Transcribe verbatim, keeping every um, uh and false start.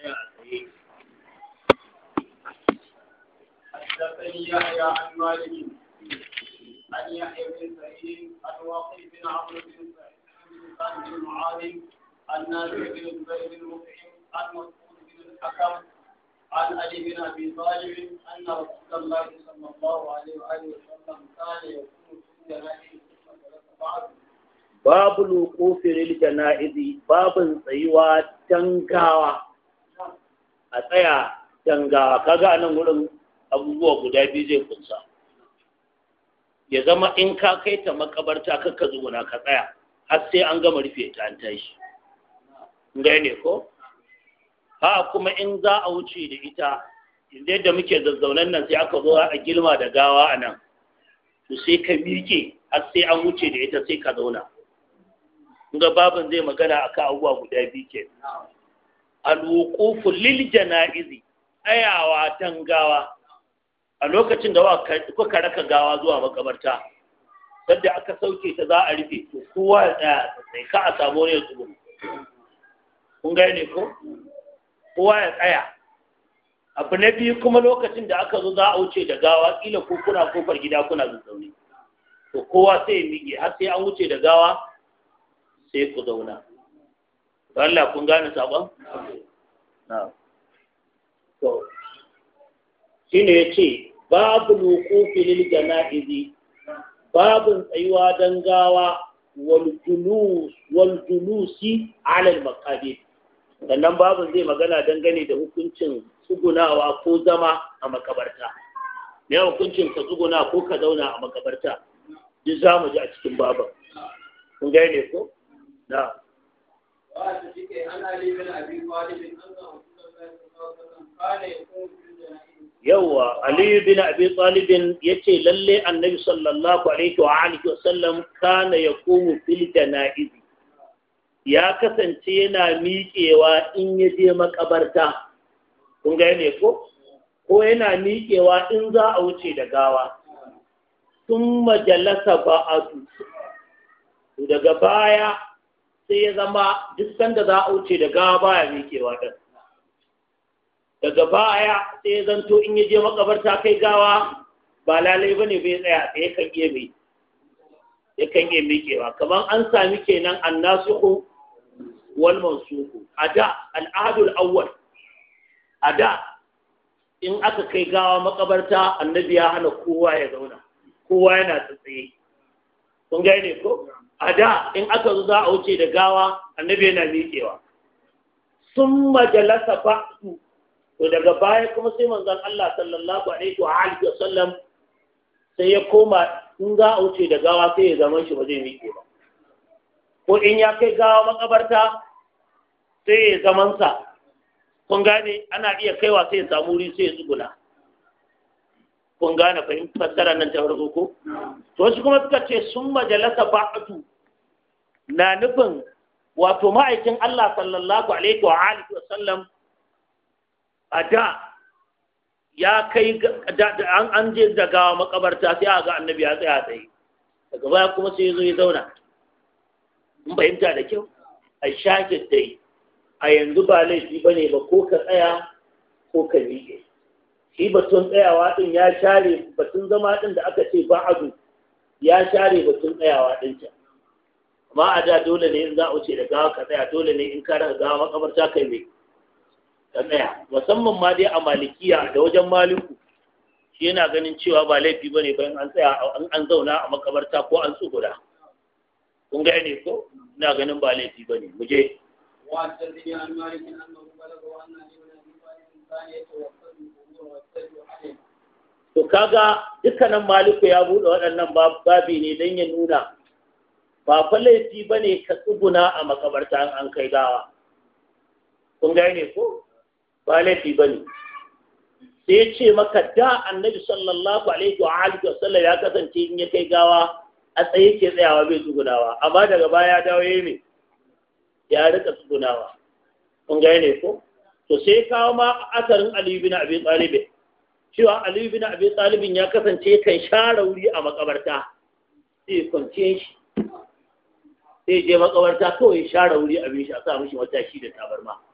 tsaya a tsaye. حدثني يحيى عن مالك عن يحيى بن سعيد عن واقف بن عمرو بن سعد بن معاذ عن نافع بن زبير بن مطعم عن مسعود بن الحكم عن علي بن ابي طالب ان رسول الله صلى الله عليه واله وسلم كان يكون في جنائز بعد باب الوقوف للجنائز باب tsayuwa tangawa a tsaya tangawa kaga anan gurin abubuwa guda biyu zai kunsa ya zama in ka kai ta makabarta kakka zuguna ka tsaya har sai an gama rufe ta an tashi gane ko ha kuma in za a wuce da ita inda yadda muke zazzaunan nan sai aka zo a gilma da gawa a nan to sai ka miƙe har sai an wuce da ita sai ka zauna ga babin zai magana akan abubuwa guda biyu ke al-wuqufu lil janaizi tsayawa tangawa a lokacin da kuka raka gawa zuwa makabarta sadda aka sauke ta za a rufe to kowa ya tsaya sai ka a samu ne tsugun kun gane ko kowa ya tsaya abu na biyu kuma lokacin da aka zo za a wuce da gawa kila ko kuna kofar gida kuna zazzaune to kowa sai ya miƙe har sai an wuce da gawa sai ku zauna Allah kun gane sabon na to shine yace babu wuqufi lil janaizi babun tsayuwa dan gawa wal julus wal julusi ala al maqabir sannan babun zai magana dangane da hukuncin tsugunawa ko zama a makabarta ne hukuncin ka tsuguna ko ka zauna a makabarta duk zamu ji a cikin babun kun gane ko da wa ta cike ana libin abin walidin Allah sallallahu alaihi wasallam kana yakun yawwa Ali bin Abi Talib yace lalle Annabi sallallahu alaihi wa alihi wasallam kana yaqumu fil janaiz ya kasance yana miƙewa in ya je makabarta kun ga ne ko ko yana miƙewa in za a wuce da gawa thumma jalasa ba'du daga baya sai ya zama duk sanda za a wuce da gawa baya miƙewa din daga baya sai zanto in yaje makabarta kai gawa ba lalai bane bai tsaya sai kan iya mai yakan iya miƙewa kaman an sami kenan annasuhu wal mansuhu ada al-ahdul awwal ada in aka kai gawa makabarta annabi ya hana kowa ya zauna kowa yana tsaye kun ga ne ko ada in aka zo za a wuce da gawa annabi yana miƙewa summa jalasa ba'du to daga baya kuma sai manzon Allah sallallahu alaihi wa alihi wasallam sai ya koma in ga wuce da gawa sai ya zama shi ba zai miƙe ba ko in ya kai gawa makabarta sai ya zaman sa kun gane ana iya kaiwa sai ya samu wuri sai ya tsuguna kun gane fahimtar fassara nan ta farko ko to wasu kuma suka ce sun majalasa ba'du na nufin wato ma'aikin Allah sallallahu alaihi wa alihi wasallam a da ya kai an je da gawa makabarta sai a ga annabi ya tsaya tsaye daga baya kuma sai ya zo ya zauna in fahimta da kyau a shakin dai a yanzu ba laifi ba ne ba ko ka tsaya ko ka miƙe shi batun tsayawa ɗin ya share batun zama ɗin da aka ce ba adu ya share batun tsayawa ɗin can amma a da dole ne in za a wuce da gawa ka tsaya dole ne in ka raka gawa makabarta kai mai ka tsaya musamman ma dai a malikiya da wajen maliku shi yana ganin cewa ba laifi bane bayan an tsaya an zauna a makabarta ko an tsugura kun ga ne ko ina ganin ba laifi bane mu je wa tadini an malikin annahu balagha wa anna ibn abi talib kana yatawaffadu wa yastaju alayhi to kaga dukkanin maliku ya bude waɗannan babi ne dan ya nuna ba fa laifi bane ka tsuguna a makabarta an kai gawa kun ga ne ko ba laifi ba ne sai ya ce maka da annabi sallallahu alaihi wa alihi wa sallam ya kasance in ya kai gawa a tsaye ke tsayawa bai tsugunawa amma daga baya ya dawo yayi ne ya rika tsugunawa kun ga ne ko to sai kawo ma asarin Ali bin Abi Talib cewa Ali bin Abi Talib ya kasance kan share wuri a makabarta sai kwance shi sai je makabarta kawai share wuri a bin shi a sa mishi wata shi da tabarma